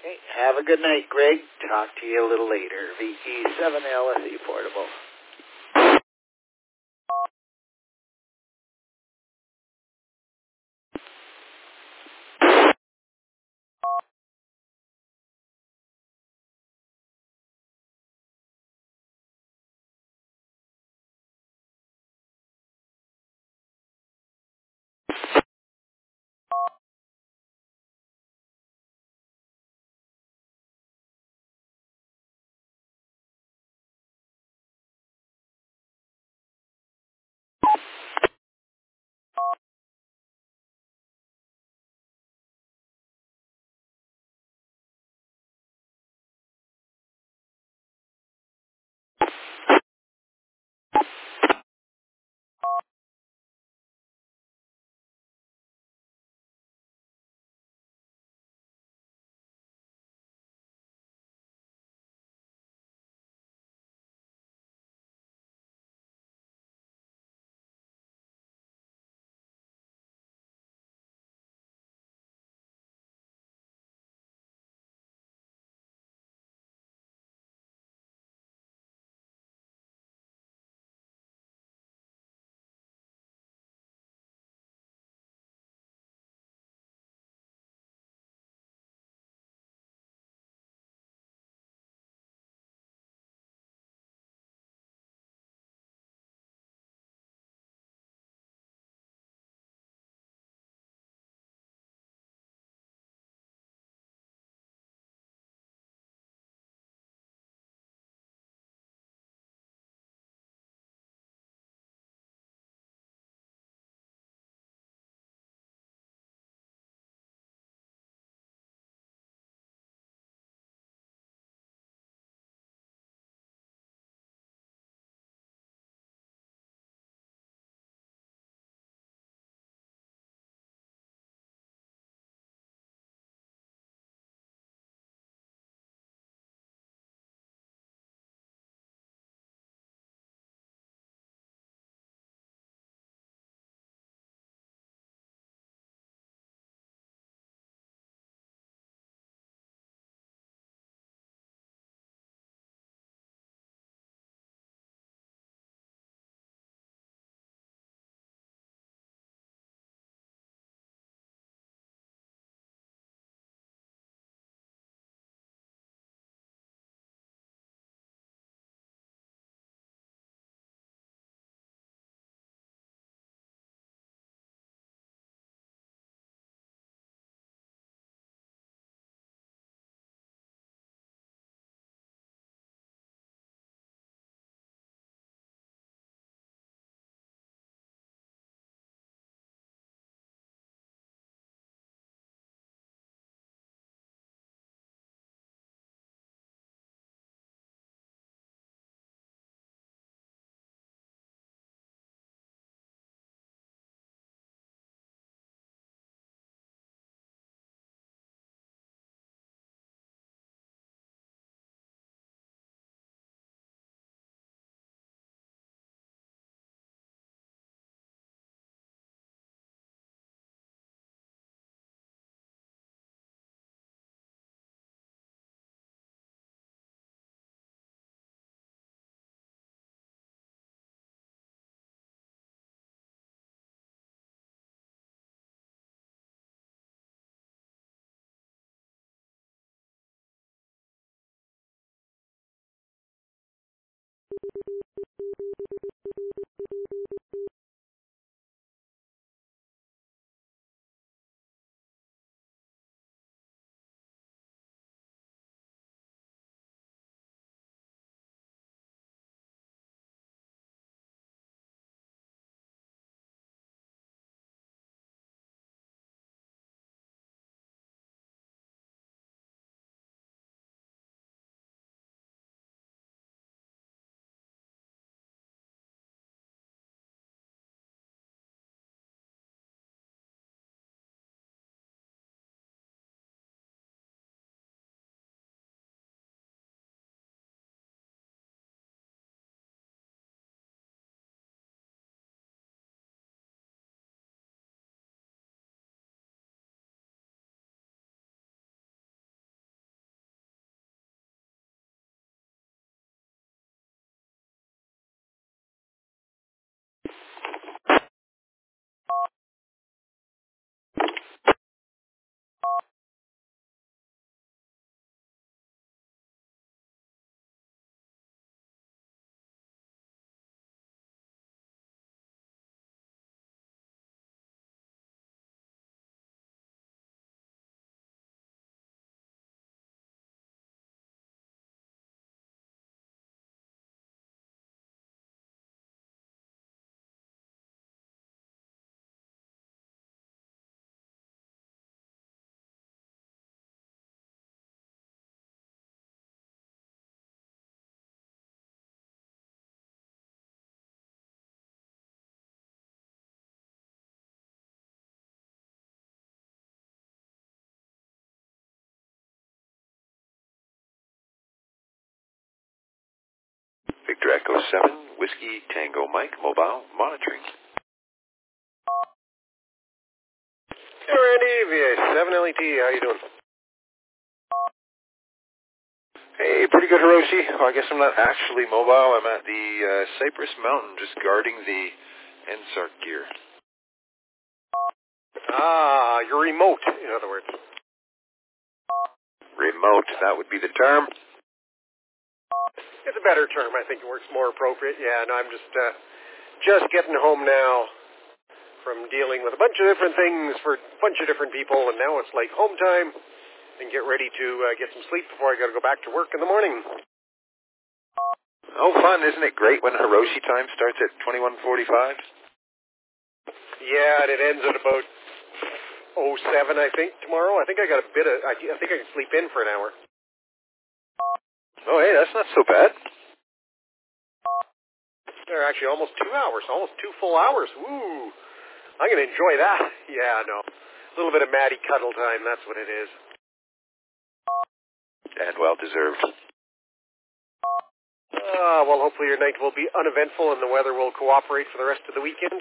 Okay, have a good night, Greg. Talk to you a little later. VE7LSE Portable. Victor Echo 7, Whiskey Tango Mike, mobile monitoring. Hey, Randy, VA7LET, how you doing? Hey, pretty good, Hiroshi. Well, I guess I'm not actually mobile. I'm at the Cypress Mountain, just guarding the NSARC gear. Ah, you're remote, in other words. Remote, that would be the term. It's a better term. I think it works more appropriate. Yeah, no, I'm just getting home now from dealing with a bunch of different things for a bunch of different people, and now it's like home time and get ready to get some sleep before I got to go back to work in the morning. Oh, fun. Isn't it great when Hiroshi time starts at 21:45? Yeah, and it ends at about 07, I think, tomorrow. I think I got a bit of, I think I can sleep in for an hour. Oh, hey, that's not so bad. They're actually almost 2 hours, almost 2 full hours. Woo! I'm going to enjoy that. Yeah, no. A little bit of Maddie cuddle time, that's what it is. And well-deserved. Well, hopefully your night will be uneventful and the weather will cooperate for the rest of the weekend.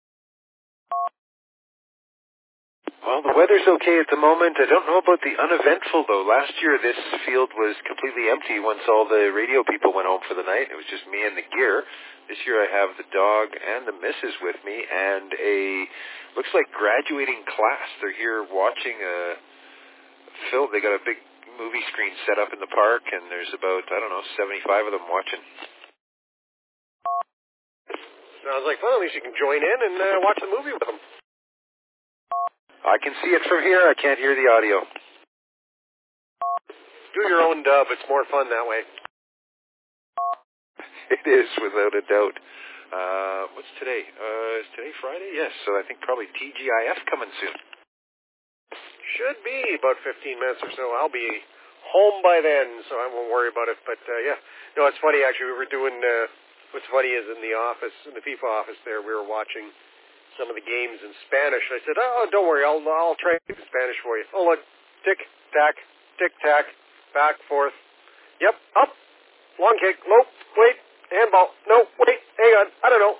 Well, the weather's okay at the moment. I don't know about the uneventful, though. Last year, this field was completely empty once all the radio people went home for the night. It was just me and the gear. This year, I have the dog and the missus with me, and looks like graduating class. They're here watching a film. They got a big movie screen set up in the park, and there's about, 75 of them watching. Sounds like fun. At least you can join in and watch the movie with them. I can see it from here. I can't hear the audio. Do your own dub. It's more fun that way. It is, without a doubt. What's today? Is today Friday? Yes, so I think probably TGIF coming soon. Should be about 15 minutes or so. I'll be home by then, so I won't worry about it. But, yeah. No, it's funny, actually. We were doing, what's funny is in the office, in the FIFA office there, we were watching some of the games in Spanish. I said, don't worry, I'll try to speak Spanish for you. Oh, look, tick-tack, back, forth. Yep, up, long kick, low, wait, handball, no, wait, hang on, I don't know.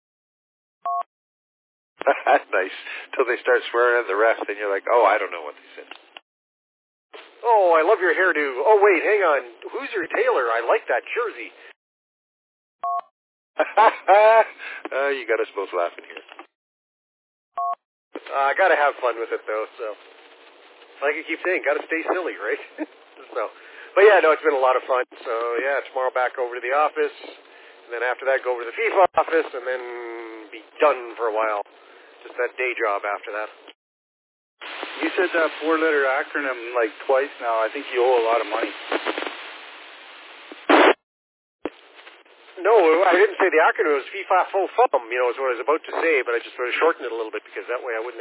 Nice. Till they start swearing at the ref, then you're like, oh, I don't know what they said. Oh, I love your hairdo. Oh, wait, hang on. Who's your tailor? I like that jersey. You got us both laughing here. I gotta have fun with it, though, so. Like I keep saying, gotta stay silly, right? But yeah, no, it's been a lot of fun. So, yeah, tomorrow back over to the office, and then after that go over to the FIFA office, and then be done for a while. Just that day job after that. You said that 4-letter acronym like twice now. I think you owe a lot of money. No, I didn't say the acronym. It was FIFA full thumb, is what I was about to say, but I just sort of shortened it a little bit because that way I wouldn't